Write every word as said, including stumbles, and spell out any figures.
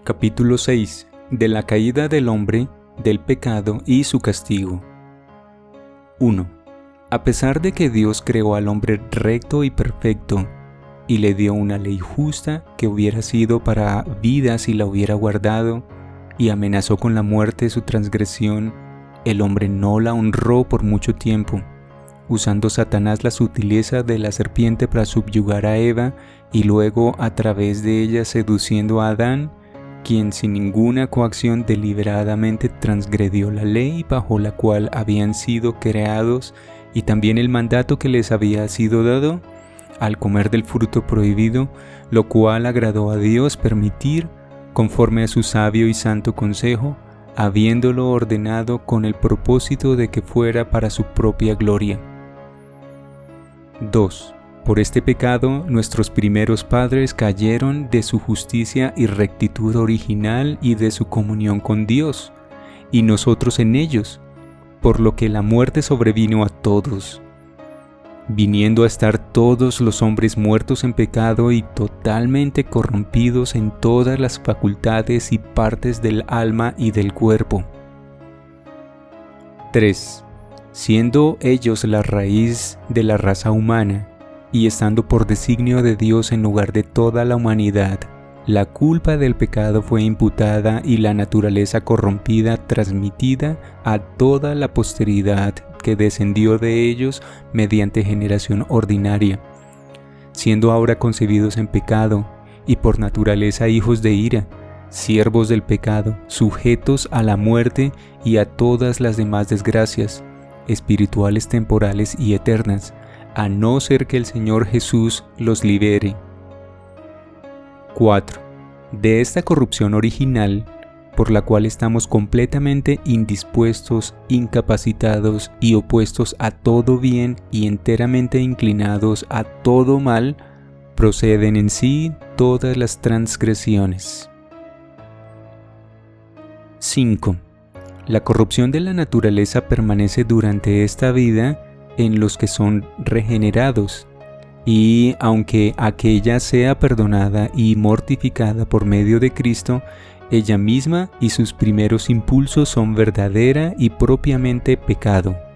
Capítulo seis. De la caída del hombre, del pecado y su castigo. uno. A pesar de que Dios creó al hombre recto y perfecto, y le dio una ley justa que hubiera sido para vida si la hubiera guardado, y amenazó con la muerte su transgresión, el hombre no la honró por mucho tiempo, usando Satanás la sutileza de la serpiente para subyugar a Eva y luego a través de ella seduciendo a Adán, quien sin ninguna coacción deliberadamente transgredió la ley bajo la cual habían sido creados y también el mandato que les había sido dado, al comer del fruto prohibido, lo cual agradó a Dios permitir, conforme a su sabio y santo consejo, habiéndolo ordenado con el propósito de que fuera para su propia gloria. dos. Por este pecado, nuestros primeros padres cayeron de su justicia y rectitud original y de su comunión con Dios, y nosotros en ellos, por lo que la muerte sobrevino a todos, viniendo a estar todos los hombres muertos en pecado y totalmente corrompidos en todas las facultades y partes del alma y del cuerpo. tres. Siendo ellos la raíz de la raza humana, y estando por designio de Dios en lugar de toda la humanidad, la culpa del pecado fue imputada y la naturaleza corrompida transmitida a toda la posteridad que descendió de ellos mediante generación ordinaria, siendo ahora concebidos en pecado y por naturaleza hijos de ira, siervos del pecado, sujetos a la muerte y a todas las demás desgracias, espirituales, temporales y eternas, a no ser que el Señor Jesús los libere. cuatro. De esta corrupción original, por la cual estamos completamente indispuestos, incapacitados y opuestos a todo bien y enteramente inclinados a todo mal, proceden en sí todas las transgresiones. cinco. La corrupción de la naturaleza permanece durante esta vida en los que son regenerados, y aunque aquella sea perdonada y mortificada por medio de Cristo, ella misma y sus primeros impulsos son verdadera y propiamente pecado.